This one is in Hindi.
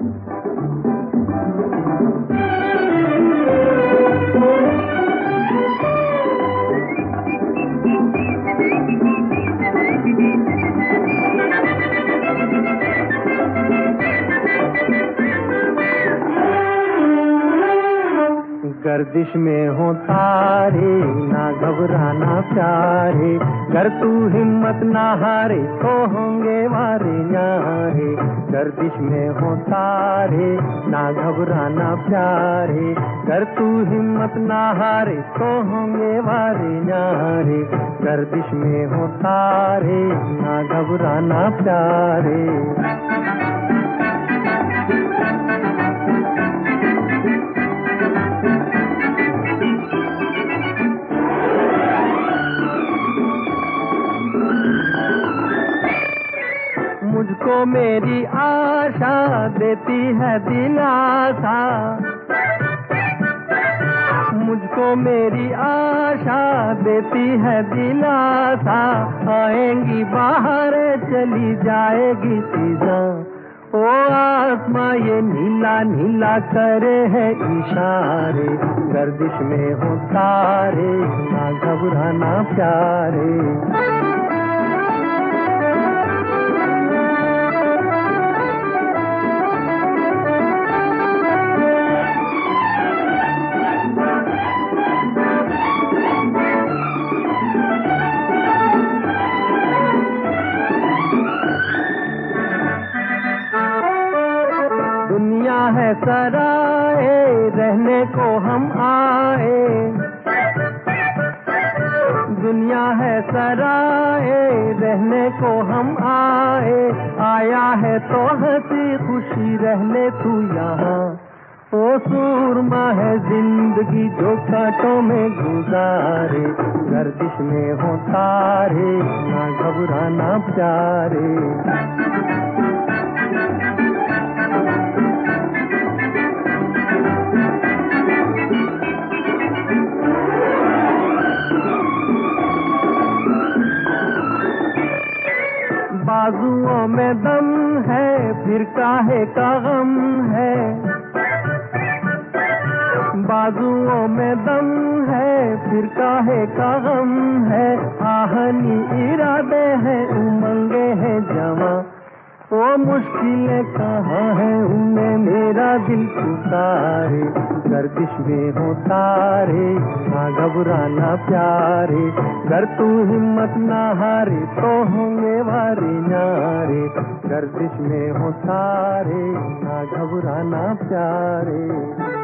गर्दिश में हो तारे ना घबराना प्यारे, गर तू हिम्मत ना हारे तो होंगे वारे न्यारे। गर्दिश में हो तारे ना घबराना प्यारे, गर तू हिम्मत ना हारे तो होंगे वारे न्यारे। गर्दिश में हो तारे ना घबराना प्यारे। मुझको मेरी आशा देती है दिलासा, मुझको मेरी आशा देती है दिलासा। आएंगी बाहर चली जाएगी सीधा, ओ आसमां ये नीला नीला करे है इशारे। गर्दिश में हो तारे ना घबराना प्यारे। दुनिया है सराए रहने को हम आए, दुनिया है सराए रहने को हम आए। आया है तो हंसी खुशी रहने तू यहाँ, ओ सूरमा है जिंदगी जो कांटों में गुजारे। गर्दिश में हो तारे ना घबराना प्यारे। बाजुओं में दम है फिर काहे का गम है, बाजुओं में दम है फिर काहे का गम है। आहनी इरादे हैं उमंगे हैं जवां, वो मुश्किलें कहाँ है उन्हें मेरा दिल पुकारे। गर्दिश में हो तारे ना घबराना प्यारे, गर तू हिम्मत ना हारे तो होंगे वारे न्यारे। गर्दिश में हो तारे ना घबराना प्यारे।